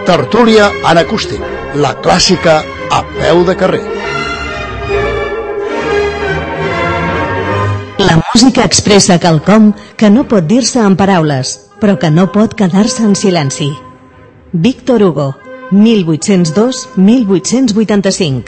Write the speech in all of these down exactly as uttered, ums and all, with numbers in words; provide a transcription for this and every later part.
Tertúlia en acústic, la clàssica a peu de carrer. La música expressa quelcom que no pot dir-se en paraules, però que no pot quedar-se en silenci. Víctor Hugo, mil vuit-cents dos a mil vuit-cents vuitanta-cinc.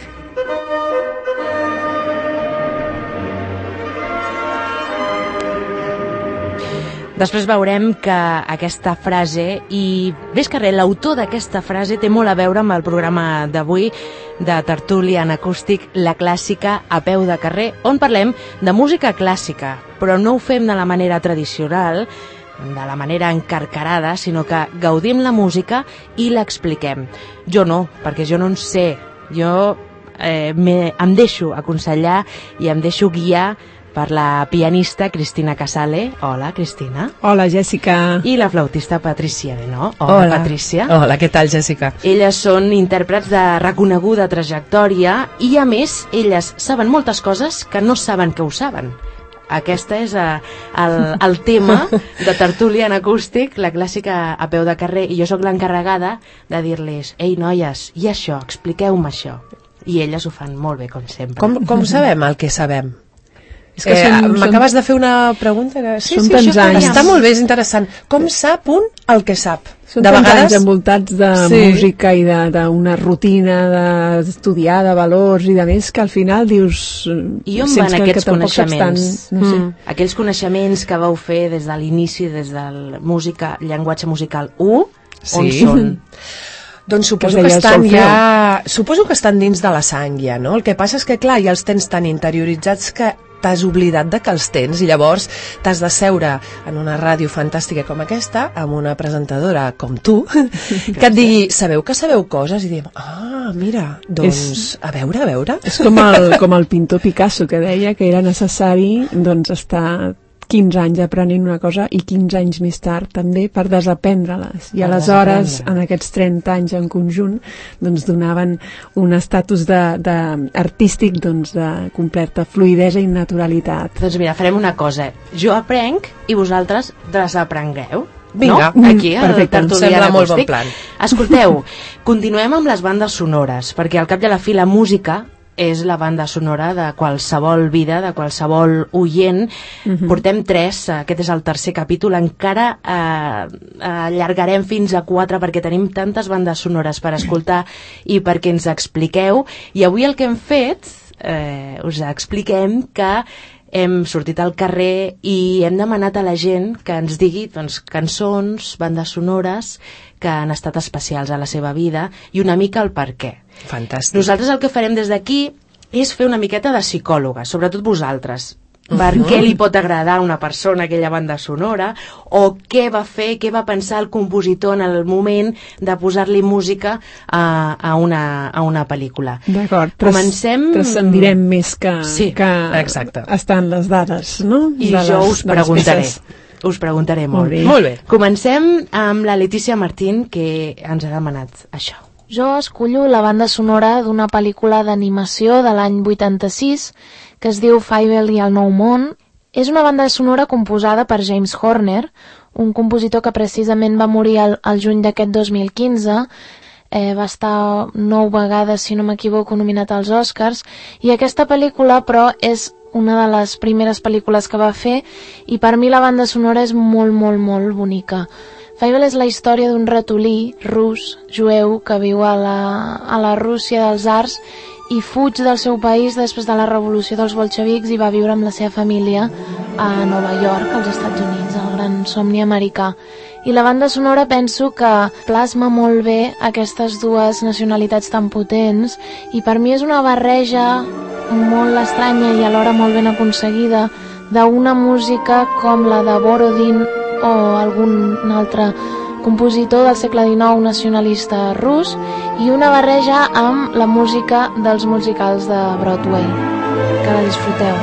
Després veurem que aquesta frase, i ves que res, l'autor d'aquesta frase té molt a veure amb el programa d'avui de Tertúlia en acústic, la clàssica a peu de carrer, on parlem de música clàssica, però no ho fem de la manera tradicional, de la manera encarcarada, sinó que gaudim la música i l'expliquem. Jo no, perquè jo no en sé, jo eh, me, em deixo aconsellar i em deixo guiar per la pianista Cristina Casale. Hola, Cristina. Hola, Jessica. I la flautista Patricia Benó. Hola, Hola, Patricia. Hola, què tal, Jessica? Elles són intèrprets de reconeguda trajectòria i, a més, elles saben moltes coses que no saben que ho saben. Aquesta és uh, el, el tema de Tertúlia en acústic, la clàssica a peu de carrer, i jo sóc l'encarregada de dir-les: ei, noies, i això, expliqueu-me això. I elles ho fan molt bé, com sempre. Com, com sabem el que sabem? És que eh, són, m'acabes són, de fer una pregunta que... Sí, són sí, tants això anys. està molt bé, és interessant. Com sap un el que sap? Són de tants vegades anys envoltats de sí. música i d'una rutina d'estudiar, de valors i de més, que al final dius... I on van que, aquests que coneixements? Tan, no sé. mm. Aquells coneixements que vau fer des de l'inici, des del música, llenguatge musical u, sí. on són? Doncs suposo que, que estan solfeu. ja... Suposo que estan dins de la sang ja, no? El que passa és que, clar, ja els tens tan interioritzats que t'has oblidat de que els tens i llavors t'has de seure en una ràdio fantàstica com aquesta amb una presentadora com tu que et digui, sabeu que sabeu coses? I diem, ah, mira, doncs és, a veure, a veure. És com el, com el pintor Picasso, que deia que era necessari doncs estar quinze anys aprenent una cosa i quinze anys més tard també per desaprendre-les. I per aleshores, en aquests trenta anys en conjunt, doncs donaven un estatus de, de artístic doncs, de completa fluïdesa i naturalitat. Doncs mira, farem una cosa. Jo aprenc i vosaltres desaprengueu. Vinga, no? Aquí, al perfecte, em sembla molt bon plan. Escolteu, continuem amb les bandes sonores, perquè al cap i a la fi la música és la banda sonora de qualsevol vida, de qualsevol oient. Uh-huh. Portem tres, aquest és el tercer capítol, encara eh, allargarem fins a quatre perquè tenim tantes bandes sonores per escoltar i perquè ens expliqueu. I avui el que hem fet, eh, us expliquem que hem sortit al carrer i hem demanat a la gent que ens digui doncs, cançons, bandes sonores que han estat especials a la seva vida i una mica el per què. Fantàstic. Nosaltres el que farem des d'aquí és fer una miqueta de psicòloga, sobretot vosaltres. Per uh-huh. què li pot agradar a una persona aquella banda sonora, o què va fer, què va pensar el compositor en el moment de posar-li música a, a, una, a una pel·lícula. D'acord, Comencem... transcendirem més que, sí, que exacte. estan les dades, no? I de jo les, us preguntaré. Us preguntaré molt. Molt bé. Molt bé. Comencem amb la Letícia Martín, que ens ha demanat això. Jo escullo la banda sonora d'una pel·lícula d'animació de l'any vuitanta-sis que es diu Fievel i el Nou Món. És una banda sonora composada per James Horner, un compositor que precisament va morir al, al juny d'aquest dos mil quinze. Eh, va estar nou vegades, si no m'equivoco, nominat als Oscars, i aquesta pel·lícula, però, és una de les primeres pel·lícules que va fer, i per mi la banda sonora és molt, molt, molt bonica. Fievel és la història d'un ratolí rus, jueu, que viu a la, a la Rússia dels Tsars i fuig del seu país després de la revolució dels bolxevics i va viure amb la seva família a Nova York, als Estats Units, el gran somni americà. I la banda sonora penso que plasma molt bé aquestes dues nacionalitats tan potents i per mi és una barreja molt estranya i alhora molt ben aconseguida d'una música com la de Borodin o algun altre compositor del segle dinou nacionalista rus i una barreja amb la música dels musicals de Broadway. Que la disfruteu.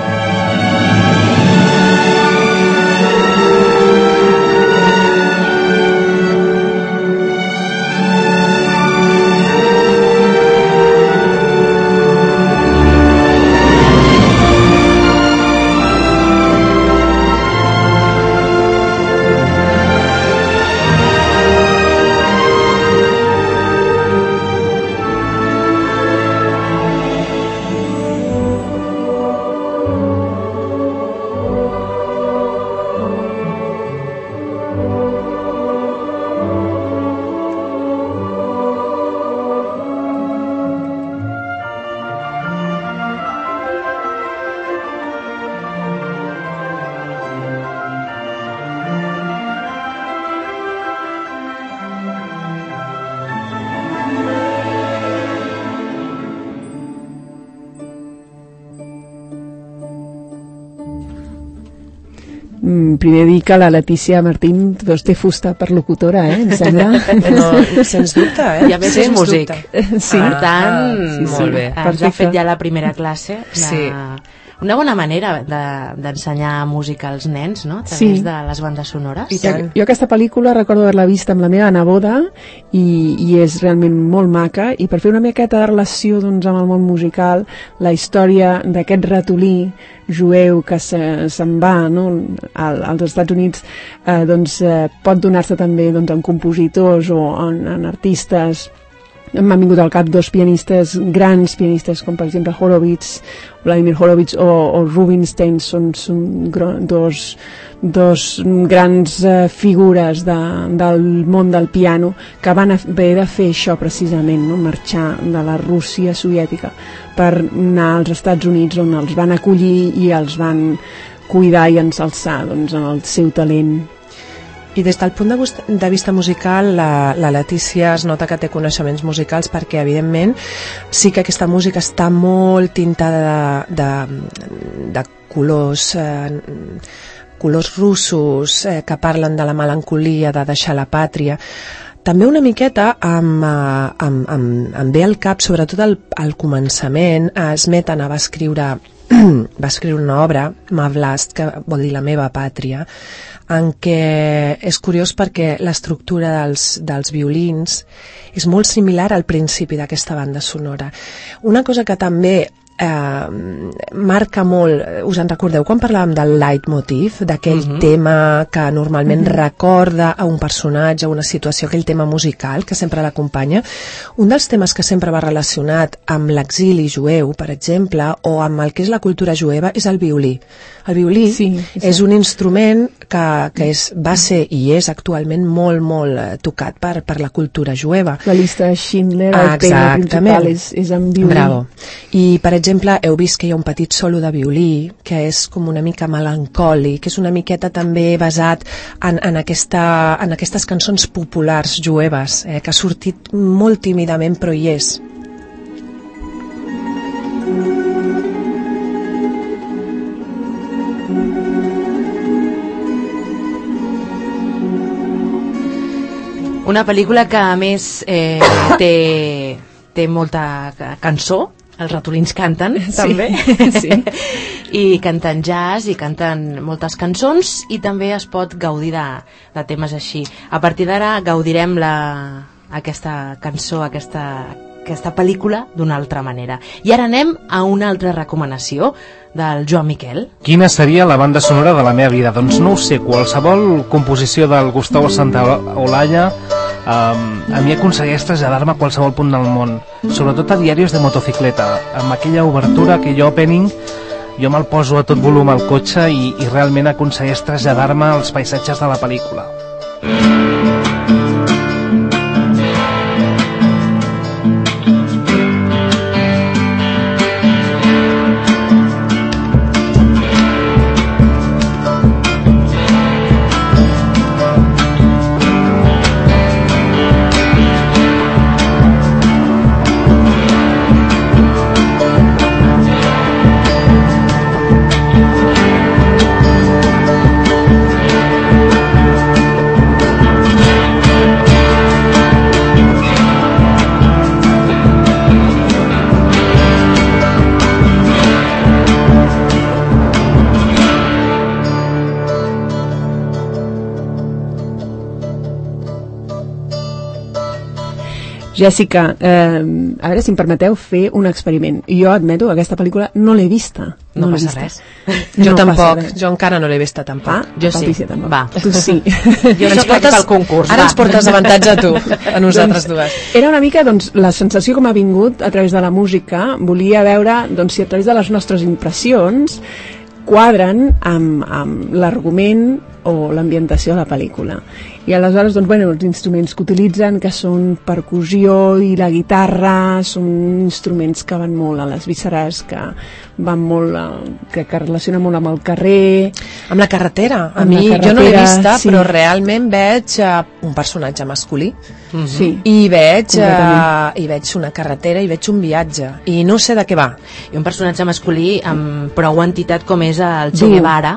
Mm, primer dir que la Letícia Martín doncs, té fusta per locutora, eh, em sembla. No, sens dubte, eh? I a més és músic. Sí. Per tant, Ah, sí, molt sí. bé. Ens Perfecte. ha fet ja la primera classe. De... Sí. Una bona manera de- d'ensenyar música als nens, no? A través Sí. de les bandes sonores. I tant. Jo aquesta pel·lícula recordo haver-la vista amb la meva neboda i, i és realment molt maca, i per fer una miqueta de relació doncs, amb el món musical, la història d'aquest ratolí jueu que se, se'n va, no, al, als Estats Units, eh, doncs, eh, pot donar-se també doncs, en compositors o en, en artistes. M'han vingut al cap dos pianistes, grans pianistes, com per exemple Horowitz, Vladimir Horowitz o, o Rubinstein, són, són gro- dos, dos grans eh, figures de, del món del piano que van haver de fer això precisament, no? Marxar de la Rússia soviètica per anar als Estats Units, on els van acollir i els van cuidar i ensalçar doncs, en el seu talent. I des del punt de vista, de vista musical, la, la Letícia es nota que té coneixements musicals perquè, evidentment, sí que aquesta música està molt tintada de, de, de colors, eh, colors russos eh, que parlen de la melancolia, de deixar la pàtria. També una miqueta em, em, em, em ve al cap, sobretot al, al començament, eh, Smetana va escriure, va escriure una obra, Ma Vlast, que vol dir la meva pàtria, en què és curiós perquè l'estructura dels, dels violins és molt similar al principi d'aquesta banda sonora. Una cosa que també eh, marca molt, us en recordeu quan parlàvem del leitmotiv, d'aquell uh-huh. tema que normalment uh-huh. recorda a un personatge, a una situació, aquell tema musical que sempre l'acompanya? Un dels temes que sempre va relacionat amb l'exili jueu, per exemple, o amb el que és la cultura jueva, és el violí. El violí sí, sí. és un instrument que, que és, va ser i és actualment molt, molt eh, tocat per, per la cultura jueva. La llista de Schindler, el tema principal és, és en violí. Bravo. I, per exemple, heu vist que hi ha un petit solo de violí que és com una mica melancòlic, que és una miqueta també basat en, en, aquesta, en aquestes cançons populars jueves, eh, que ha sortit molt tímidament, però hi és. Una pel·lícula que, a més, eh, té, té molta cançó. Els ratolins canten, sí, també. sí. I canten jazz, i canten moltes cançons, i també es pot gaudir de, de temes així. A partir d'ara gaudirem la, aquesta cançó, aquesta, aquesta pel·lícula d'una altra manera. I ara anem a una altra recomanació del Joan Miquel. Quina seria la banda sonora de la meva vida? Doncs no ho sé, qualsevol composició del Gustavo Santaolalla um, a mi aconsegueix traslladar-me a qualsevol punt del món, sobretot a diaris de motocicleta, amb aquella obertura, aquell opening, jo me'l poso a tot volum al cotxe i, i realment aconsegueix traslladar-me als paisatges de la pel·lícula. Jessica, eh, a veure si em permeteu fer un experiment. Jo admeto que aquesta pel·lícula no l'he vista. No, l'he passa vista. res. Jo No passa tampoc, res. jo encara no l'he vista tampoc. Ah, Jo sí. Patricia, tampoc. Va. Tu sí. Jo Ens soc portes- aquí pel concurs. Ara va. ens portes avantatge a tu, a nosaltres dues. Era una mica doncs, la sensació que m'ha vingut a través de la música. Volia veure doncs, si a través de les nostres impressions quadren amb, amb l'argument o l'ambientació de la pel·lícula. I aleshores, doncs, bueno, els instruments que utilitzen, que són percussió i la guitarra, són instruments que van molt a les vísceres, que van molt, a, que, que relacionen molt amb el carrer. Amb la carretera. A Amb mi, la jo no l'he carretera, vista, sí. però realment veig uh, un personatge masculí Sí. i veig, uh, Completament. i veig una carretera i veig un viatge. I no sé de què va. I un personatge masculí amb prou entitat com és el Che Dur. Guevara,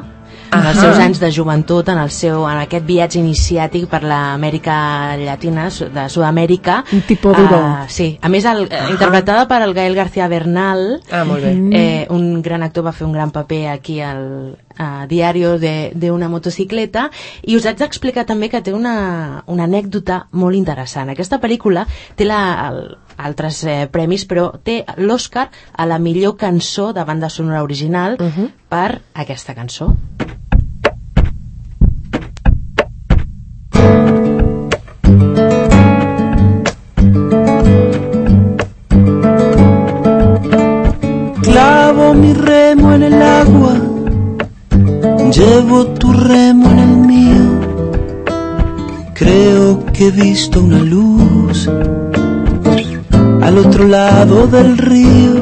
en els seus anys de joventut, en, el seu, en aquest viatge iniciàtic per l'Amèrica Llatina, de Sud-amèrica. Un tipus duro. Uh, sí, a més, el, uh-huh. interpretada per el Gael García Bernal. Ah, molt bé. Eh, un gran actor, va fer un gran paper aquí al a Diario de, de una motocicleta, i us haig d'explicar també que té una, una anècdota molt interessant. Aquesta pel·lícula té la, el, altres eh, premis, però té l'Oscar a la millor cançó de banda sonora original uh-huh. per aquesta cançó. Clavo mi remo en el agua, llevo tu remo en el mío, creo que he visto una luz al otro lado del río.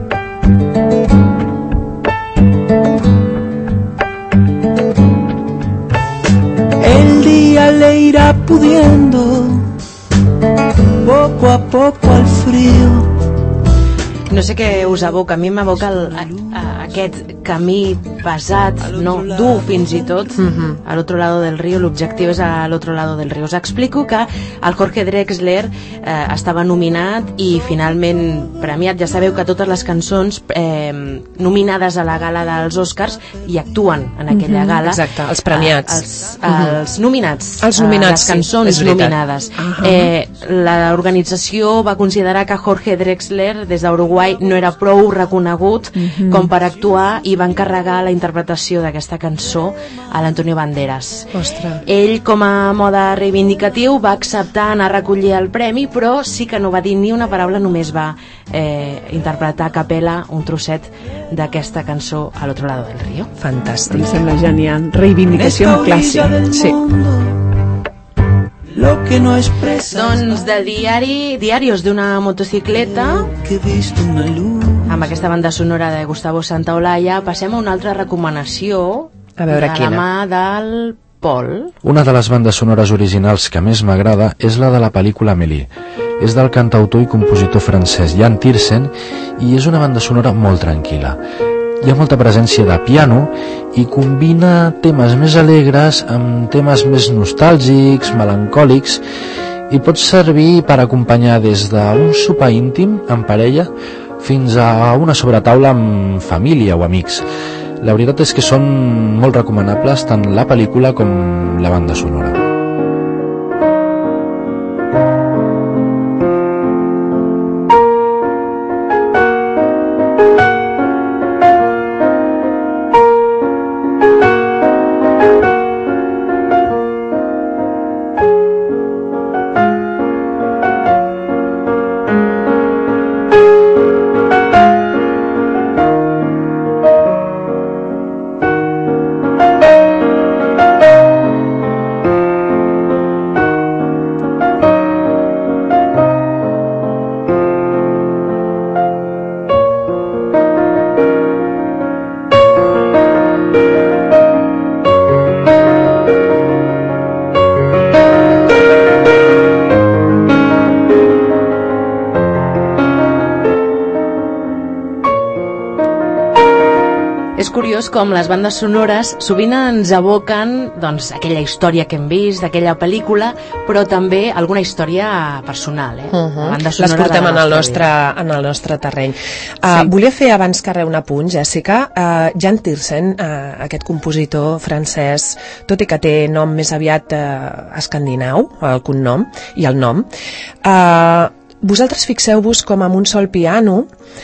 El día le irá pudiendo poco a poco al frío. No sé què us evoca, a mi m'evoca el, a, a, aquest camí pesat, no, dur fins i tot, uh-huh. a l'altre lado del riu. L'objectiu és a l'altre lado del riu. Us explico que el Jorge Drexler eh, estava nominat i finalment premiat. Ja sabeu que totes les cançons eh, nominades a la gala dels Oscars hi actuen en aquella uh-huh. gala. Exacte, els premiats. Eh, els, uh-huh. els nominats. Els nominats, les cançons sí, nominades. Uh-huh. Eh, l'organització va considerar que Jorge Drexler, des d'Uruguai, no era prou reconegut mm-hmm. com per actuar, i va encarregar la interpretació d'aquesta cançó a l'Antonio Banderas. Ostres. Ell, com a mode reivindicatiu, va acceptar anar a recollir el premi, però sí que no va dir ni una paraula, només va eh, interpretar a capella un trosset d'aquesta cançó a l'altre lado del río. Fantàstic. Em sembla genial. Reivindicació clàssica. Sí. Lo que no expresa. Doncs de diari, Diarios d'una motocicleta, amb aquesta banda sonora de Gustavo Santaolalla, passem a una altra recomanació. A veure de quina. la mà del Pol. Una de les bandes sonores originals que més m'agrada és la de la pel·lícula Amélie. És del cantautor i compositor francès Jan Tiersen i és una banda sonora molt tranquil·la. Hi ha molta presència de piano i combina temes més alegres amb temes més nostàlgics, melancòlics, i pot servir per acompanyar des d'un sopar íntim en parella fins a una sobretaula amb família o amics. La veritat és que són molt recomanables tant la pel·lícula com la banda sonora. És curiós com les bandes sonores sovint ens evoquen, doncs, aquella història que hem vist, d'aquella pel·lícula, però també alguna història personal, eh? Uh-huh. Les portem en el, nostre, en el nostre terreny. Uh, sí. Volia fer abans que res un apunt, Jessica. Uh, Jan Tiersen, uh, aquest compositor francès, tot i que té nom més aviat uh, escandinau, el cognom i el nom, uh, vosaltres fixeu-vos com amb un sol piano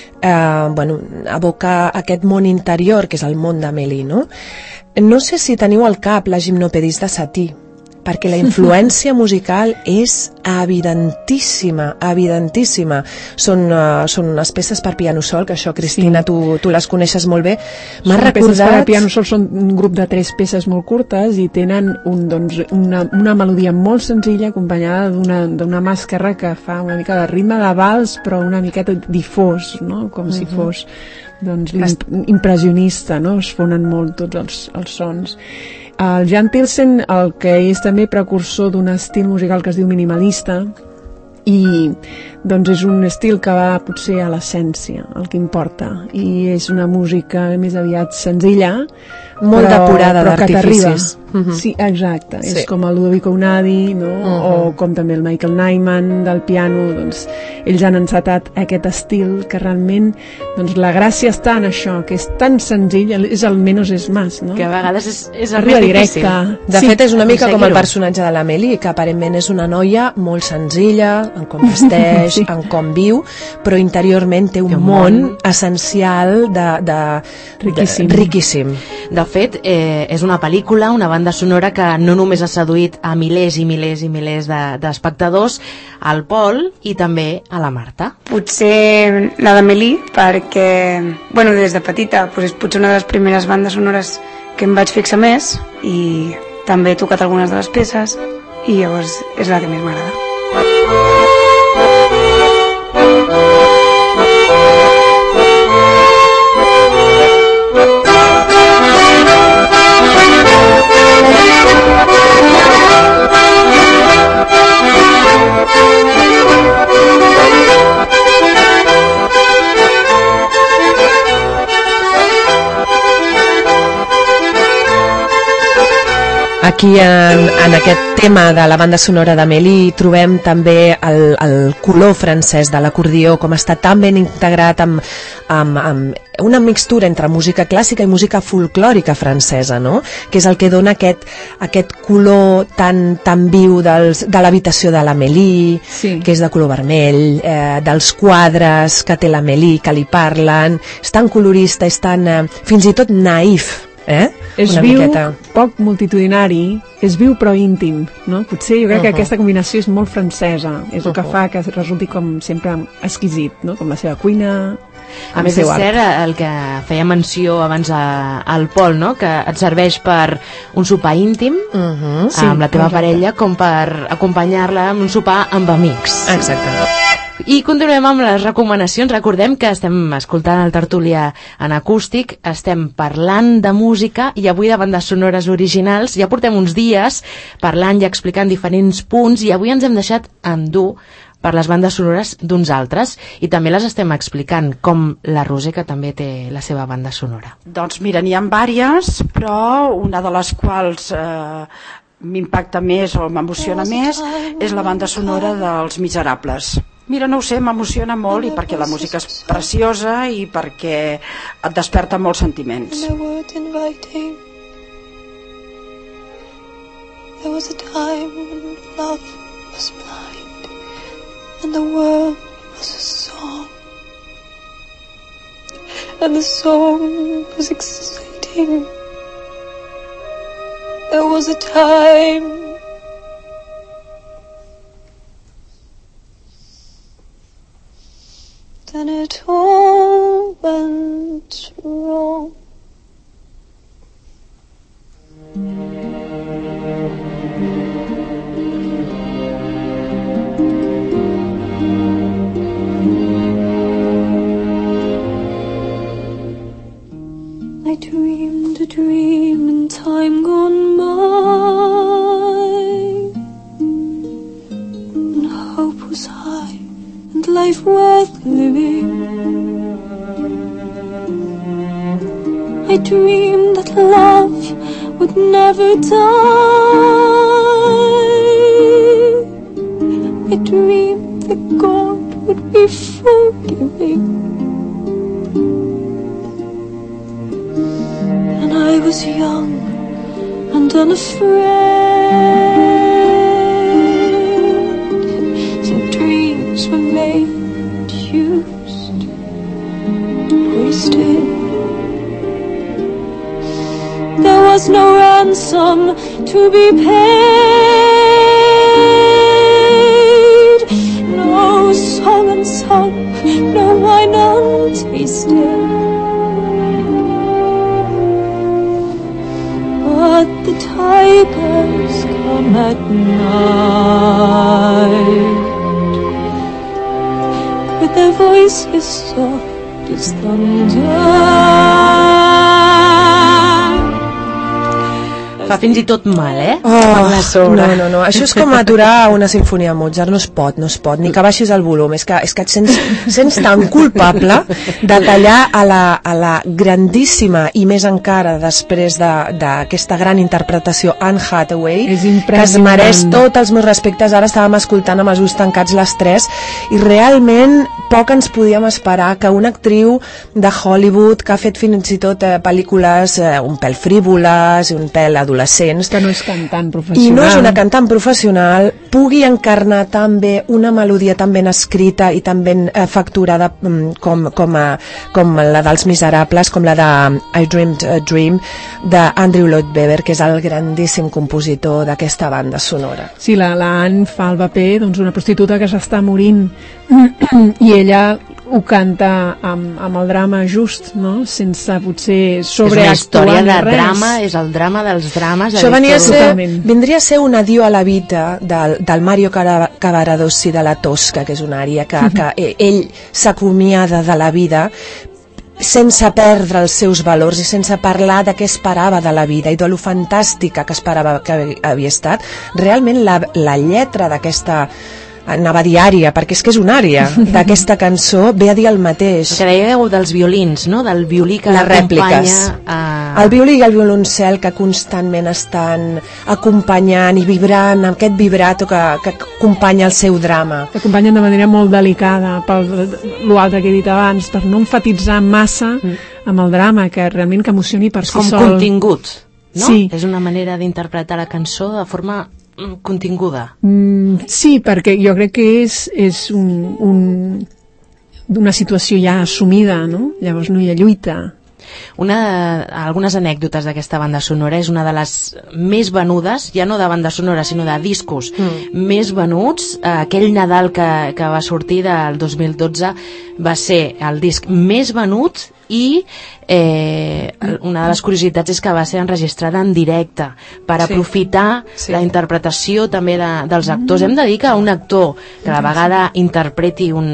eh, bueno, evoca aquest món interior que és el món d'Amélie, no? No sé si teniu al cap la Gymnopédiste de Satie, perquè la influència musical és evidentíssima, evidentíssima. Són, uh, són unes peces per piano sol, que això, Cristina, sí. tu, tu les coneixes molt bé. M'ha recordat... Peces per a piano sol són un grup de tres peces molt curtes i tenen un, doncs, una, una melodia molt senzilla acompanyada d'una mà esquerra que fa una mica de ritme de vals, però una miqueta difós, no? Com uh-huh. si fos doncs, impressionista, no? Es fonen molt tots els, els sons. El Jan Tiersen, el que és també precursor d'un estil musical que es diu minimalista, i doncs és un estil que va potser a l'essència, el que importa, i és una música més aviat senzilla, molt però, depurada però que t'arriba. d'artificis. Sí, exacte, Sí. és com el Ludovico Einaudi, no? Uh-huh. O com també el Michael Nyman del piano, doncs ells han encetat aquest estil que realment, doncs la gràcia està en això, que és tan senzill, és el menos és más, no? Que a vegades és, és el Arriba més directe. difícil. De Sí, fet, és una mica com el aconseguir-ho. personatge de l'Amélie, que aparentment és una noia molt senzilla, en com vesteix, Sí. en com viu, però interiorment té un, Té un món, món. essencial de, de, Riquíssim. de, riquíssim. De fet, eh, és una pel·lícula, una banda sonora que no només ha seduït a milers i milers i milers de- d'espectadors, al Pol i també a la Marta. Potser la d'Amélie, perquè, bueno, des de petita, doncs és potser una de les primeres bandes sonores que em vaig fixar més, i també he tocat algunes de les peces, i llavors és la que més m'agrada. Aquí en, en aquest tema de la banda sonora d'Amélie trobem també el, el color francès de l'acordió, com està tan ben integrat amb, amb, amb una mixtura entre música clàssica i música folclòrica francesa, no? Que és el que dona aquest, aquest color tan, tan viu dels, de l'habitació de l'Amélie, Sí. que és de color vermell, eh, dels quadres que té l'Amélie, que li parlen, és tan colorista, és tan, eh, fins i tot naïf, eh? És Una viu, miqueta. poc multitudinari, és viu però íntim, no? Potser jo crec que Uh-huh. aquesta combinació és molt francesa, és el que Uh-huh. fa que resulti com sempre exquisit, no? Com la seva cuina, A el més, és seu art. cert el que feia menció abans a, al Pol, no? Que et serveix per un sopar íntim Uh-huh. Sí, amb la teva exacte. parella, com per acompanyar-la en un sopar amb amics. Exacte. I continuem amb les recomanacions. Recordem que estem escoltant el Tertúlia en acústic, estem parlant de música i avui de bandes sonores originals. Ja portem uns dies parlant i explicant diferents punts i avui ens hem deixat endur per les bandes sonores d'uns altres i també les estem explicant, com la Roser, que també té la seva banda sonora. Doncs mira, n'hi ha vàries, però una de les quals eh, m'impacta més o m'emociona més és la banda sonora dels Miserables. Mira, no ho sé, m'emociona molt i perquè la música és preciosa i perquè et desperta molts sentiments. There was a time when love was blind and the world was a song, and the song was exciting. There was a time then it all went wrong. I dreamed a dream in time gone by, and hope was high and life worth living. I dreamed that love would never die. I dreamed that God would be forgiving. And I was young and unafraid, so dreams were made, used, wasted. There was no ransom to be paid, no song unsung, no wine untasted. But the tigers come at night with their voices soft as thunder. fa fins i tot mal, eh? Oh, no, no, no, això és com aturar una sinfonia de Mozart, no es pot, no es pot, ni que baixis el volum, és que, és que et sents, sents tan culpable de tallar a la, a la grandíssima, i més encara després d'aquesta de, gran interpretació Anne Hathaway, que es mereix tots els meus respectes. Ara estàvem escoltant amb els ulls tancats les tres, i realment poc ens podíem esperar que una actriu de Hollywood, que ha fet fins i tot eh, pel·lícules eh, un pèl frívoles, un pèl adolescents, que no és cantant professional, i no és una cantant professional, pugui encarnar tan bé una melodia tan ben escrita i tan ben eh, facturada com, com, a, com la dels Miserables, com la de I Dreamed a Dream d'Andrew Lloyd Webber, que és el grandíssim compositor d'aquesta banda sonora. Sí, la, la Anne fa el paper doncs, una prostituta que s'està morint i ella ho canta amb, amb el drama just, no? Sense potser sobreactuar. És una història de res. Drama, és el drama dels drames. Això venia a ser, vindria a ser un adió a la vida del, del Mario Cavaradossi de la Tosca, que és una àrea que, que ell s'acomiada de la vida sense perdre els seus valors i sense parlar de què esperava de la vida i de lo fantàstica que esperava que havia estat. Realment la, la lletra d'aquesta anava diària, perquè és que és una àrea d'aquesta cançó, ve a dir el mateix. Que dèieu dels violins, no? Del violí que les rèpliques. A... El violí i el violoncel que constantment estan acompanyant i vibrant amb aquest vibrato que, que acompanya el seu drama. Acompanyen de manera molt delicada, per l'altre que he dit abans, per no enfatitzar massa amb el drama, que realment que emocioni per si Com sol. Com contingut, no? Sí. És una manera d'interpretar la cançó de forma continguda. Mm, sí, perquè jo crec que és, és un, un, una situació ja assumida, no? Llavors no hi ha lluita. Una, algunes anècdotes d'aquesta banda sonora, és una de les més venudes, ja no de banda sonora sinó de discos mm. més venuts. Aquell Nadal que, que va sortir del dos mil dotze va ser el disc més venut i eh, una de les curiositats és que va ser enregistrada en directe per sí. aprofitar sí. la interpretació també de, dels actors. Mm. Hem de dir que un actor que a la vegada interpreti un,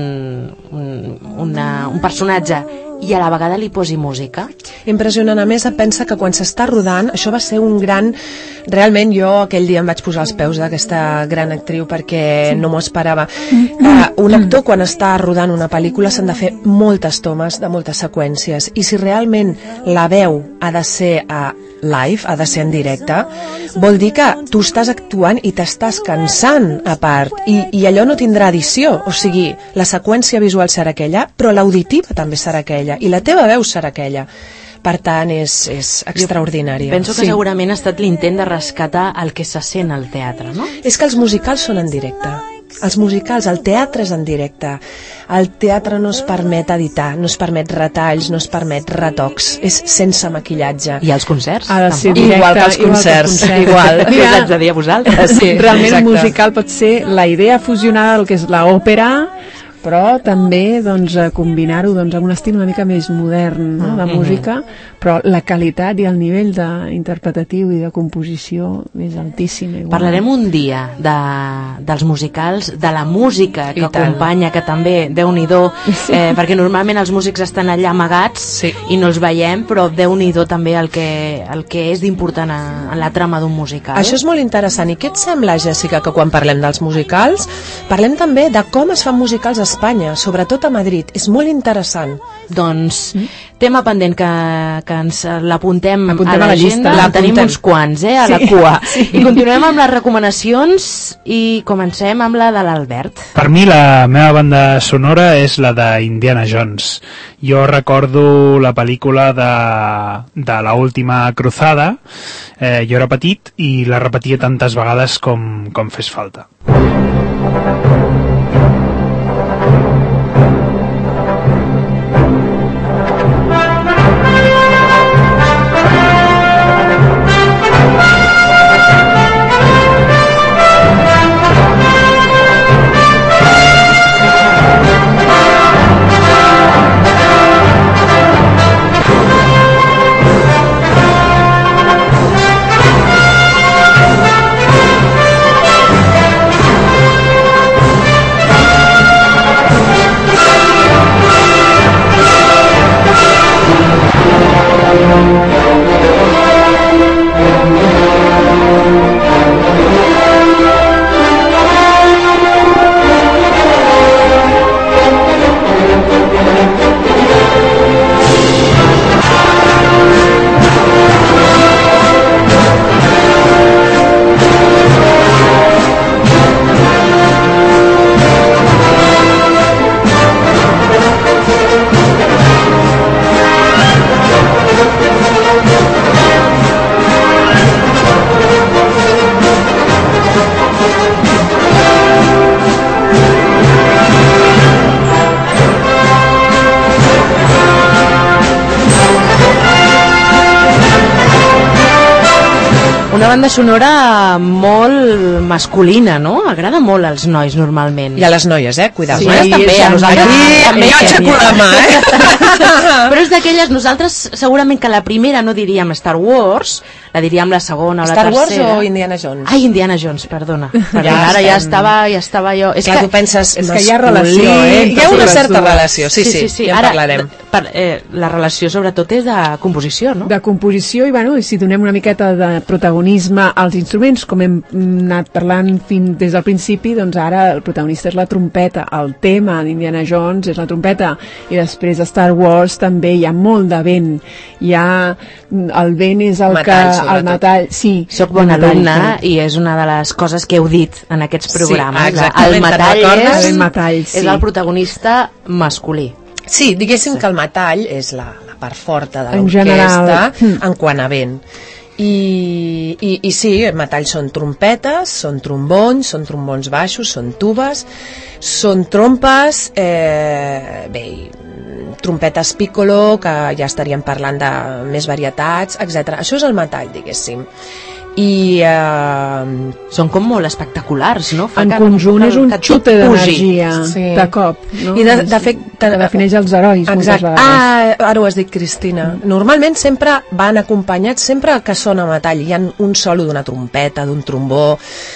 un, una, un personatge i a la vegada li posi música. Impressionant. A més, pensa que quan s'està rodant, això va ser un gran... Realment jo aquell dia em vaig posar als peus d'aquesta gran actriu perquè sí. no m'ho esperava. Uh, un actor quan està rodant una pel·lícula s'han de fer moltes tomes de moltes seqüències, i si realment la veu ha de ser a live, ha de ser en directe, vol dir que tu estàs actuant i t'estàs cansant a part, i, i allò no tindrà edició, o sigui, la seqüència visual serà aquella, però l'auditiva també serà aquella, i la teva veu serà aquella. Per tant, és, és extraordinària. Penso que sí. segurament ha estat l'intent de rescatar el que se sent al teatre, no? És que els musicals són en directe. Els musicals, el teatre és en directe. El teatre no es permet editar, no es permet retalls, no es permet retocs, és sense maquillatge. I els concerts? Ha de ser directe, igual que els concerts. Igual, que us haig de dir a vosaltres. Sí, realment exacte. Musical pot ser la idea fusionada del que és l'òpera, però també doncs, combinar-ho doncs, amb un estil una mica més modern, no? de música, però la qualitat i el nivell de, interpretatiu i de composició és altíssim. Igual. Parlarem un dia de, dels musicals, de la música que acompanya, que també, Déu-n'hi-do, eh, perquè normalment els músics estan allà amagats sí. i no els veiem, però Déu-n'hi-do també el que, el que és d'important en la trama d'un musical. Això és molt interessant. I què et sembla, Jessica, que quan parlem dels musicals, parlem també de com es fan musicals a Espanya, sobretot a Madrid. És molt interessant. Doncs, mm. tema pendent que, que ens l'apuntem a a l'agenda. La tenim uns quants, eh, a sí. la cua. Sí. I continuem amb les recomanacions i comencem amb la de l'Albert. Per mi la meva banda sonora és la d'Indiana Jones. Jo recordo la pel·lícula de, de la última cruzada. Eh, jo era petit i la repetia tantes vegades com, com fes falta. Una banda sonora molt masculina, no? Agrada molt als nois, normalment. I a les noies, eh? Cuidado. Sí, eh? També, a nosaltres. Aquí, també jo aixeco la mà, eh? Però és d'aquelles, nosaltres segurament que la primera no diríem Star Wars, la diríem la segona o la tercera. tercera. Star Wars o Indiana Jones? Ai, Indiana Jones, perdona. perdona ja ara ja estava, ja estava jo... És Clar, que, tu penses, és que hi ha relació, eh? Hi ha una certa relació, sí, sí, sí, sí. Ja en ara, parlarem. Per, eh, la relació sobretot és de composició, no? De composició, i bueno, i si donem una miqueta de protagonisme als instruments, com hem anat parlant fins des del principi, doncs ara el protagonista és la trompeta, el tema d'Indiana Jones és la trompeta, i després a Star Wars també hi ha molt de vent, hi ha el vent és el metall, que sobretot. el metall, sí, soc bona alumna i és una de les coses que heu dit en aquests programes. Sí, el metall, és, el metall sí. és el protagonista masculí. Sí, diguéssim sí. que el metall és la, la part forta de En l'orquestra general. en quant a vent. I, i, i sí, el metall són trompetes, són trombons, són trombons baixos, són tubes, són trompes, eh, bé, trompetes piccolo, que ja estaríem parlant de més varietats, etcètera. Això és el metall, diguéssim. I eh, són com molt espectaculars, no? Fa en que, conjunt és un xute d'energia sí. de cop, no? I de, de fet, que defineix els herois moltes vegades. Ah, ara ho has dit, Cristina. Normalment sempre van acompanyats, sempre que sona metall, hi ha un solo d'una trompeta, d'un trombó,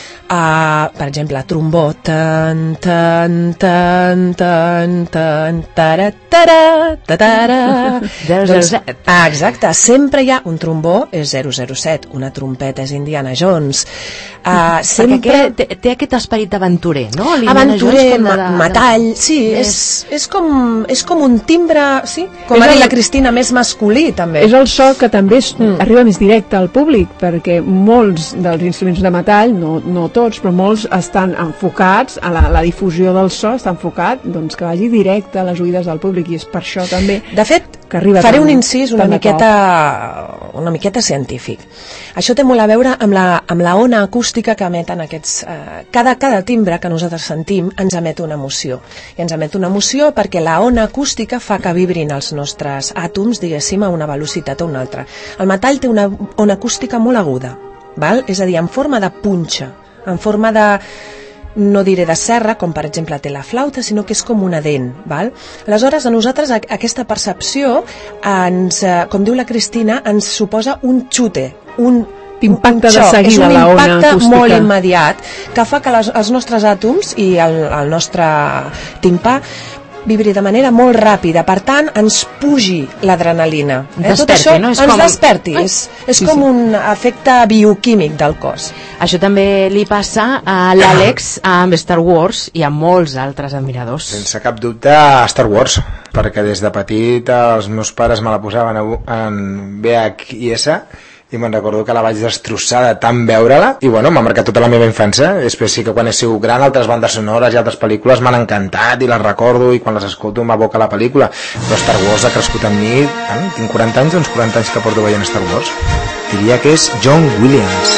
Uh, per exemple, trombó tan tan tan tan tan tara tara tara zero zero set. Ah, exacte, sempre hi ha un trombó és zero zero set, una trompeta és Indiana Jones, uh, sempre té, té aquest esperit aventurer, no? Aventurer, ma de... metall, sí, és, és, com, és com un timbre, sí, com ha dit la Cristina, més masculí també. És el so que també és, mm. arriba més directe al públic, perquè molts dels instruments de metall, no, no tots, però molts estan enfocats a la, la difusió del so, està enfocat doncs, que vagi directe a les oïdes del públic, i és per això també de fet, que arriba faré tant, un incís una miqueta, una miqueta científic. Això té molt a veure amb la, amb la ona acústica que emeten aquests... Eh, cada, cada timbre que nosaltres sentim ens emet una emoció. I ens emet una emoció perquè la ona acústica fa que vibrin els nostres àtoms, diguéssim, a una velocitat o una altra. El metall té una ona acústica molt aguda, val? És a dir, en forma de punxa, en forma de, no diré de serra, com per exemple té la flauta, sinó que és com una dent, val? Aleshores, a nosaltres aquesta percepció, ens, com diu la Cristina, ens suposa un xute, un impacte de seguida la ona acústica. És un impacte molt immediat que fa que les, els nostres àtoms i el, el nostre timpà vibri de manera molt ràpida, per tant ens pugi l'adrenalina, eh? Tot això no? ens com... desperti, és, és sí, com sí. un efecte bioquímic del cos. Això també li passa a l'Àlex amb Star Wars i a molts altres admiradors. Sense cap dubte a Star Wars, perquè des de petit els meus pares me la posaven en V H S i me'n recordo que la vaig destrossar de tant veure-la, i bueno, m'ha marcat tota la meva infància. Després sí que quan he sigut gran altres bandes sonores i altres pel·lícules m'han encantat i les recordo, i quan les escolto m'aboca la pel·lícula, però Star Wars ha crescut amb mi, eh? Tinc quaranta anys, uns quaranta anys que porto veient Star Wars. Diria que és John Williams.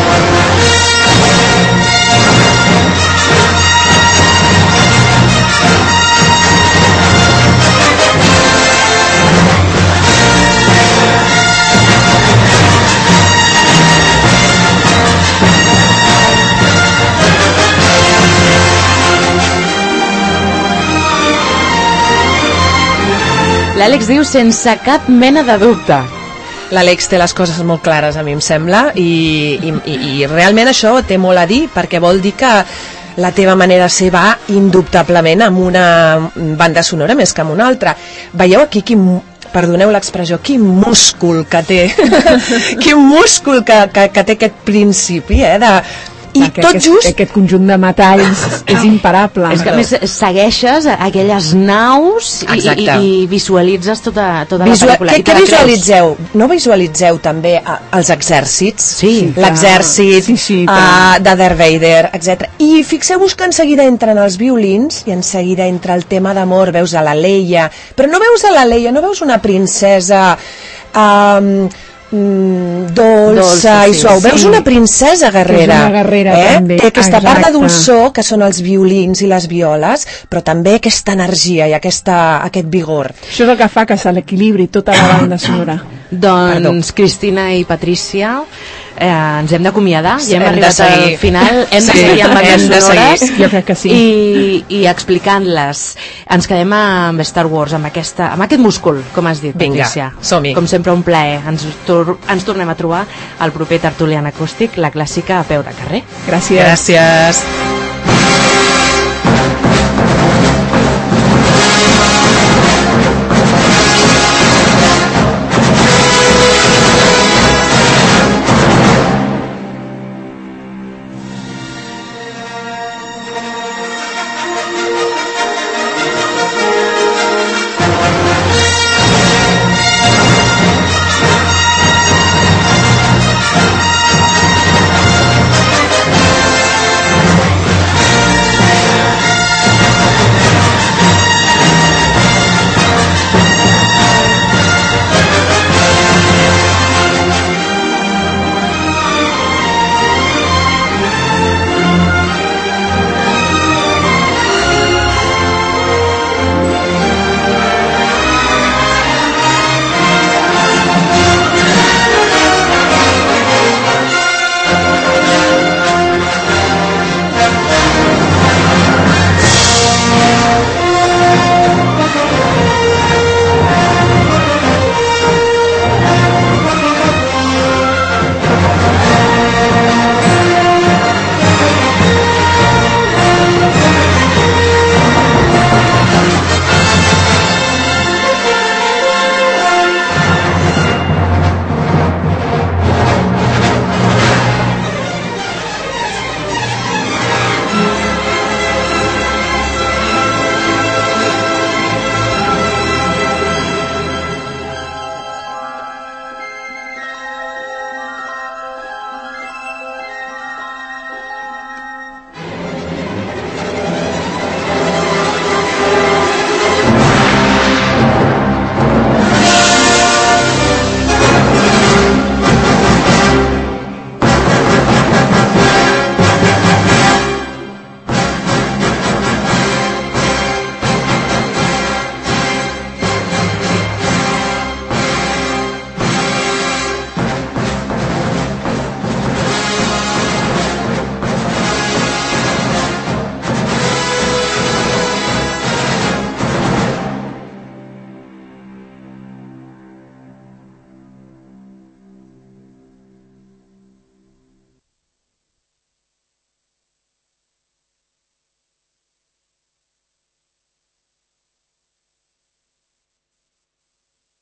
L'Àlex diu sense cap mena de dubte. L'Àlex té les coses molt clares, a mi em sembla, i, i, i, i realment això té molt a dir, perquè vol dir que la teva manera de ser va indubtablement amb una banda sonora més que amb una altra. Veieu aquí quin, perdoneu l'expressió, quin múscul que té, quin múscul que, que, que té aquest principi, eh, de... I Perquè tot aquest, just... aquest conjunt de metalls és imparable. És que a més segueixes aquelles naus i, i, i visualitzes tota, tota Visual... la pel·lícula. Què, què visualitzeu? No visualitzeu també uh, els exèrcits? Sí. L'exèrcit sí, sí, uh, de Darth Vader, etcètera. I fixeu-vos que en seguida entren els violins i en seguida entra el tema d'amor, veus a la Leia, però no veus a la Leia, no veus una princesa... Um, Mm, dolça, dolça i suau, sí. Veus una princesa guerrera, és una guerrera eh? també. Té aquesta Exacte. part de dolçor que són els violins i les violes, però també aquesta energia i aquesta, aquest vigor. Això és el que fa que se l'equilibri tota la banda sonora. Doncs Perdó. Cristina i Patrícia, eh, ens hem d'acomiadar, ja hem, Hem arribat de seguir. al final, hem Sí, de seguir amb hem bandes de sonores seguir. Jo crec que sí. i, i explicant-les. Ens quedem amb Star Wars, amb, aquesta, amb aquest múscul, com has dit, Vinga, Patrícia. som-hi. Com sempre, un plaer. Ens, tor ens tornem a trobar al proper Tertulian Acústic, la clàssica a peu de carrer. Gràcies. Gràcies.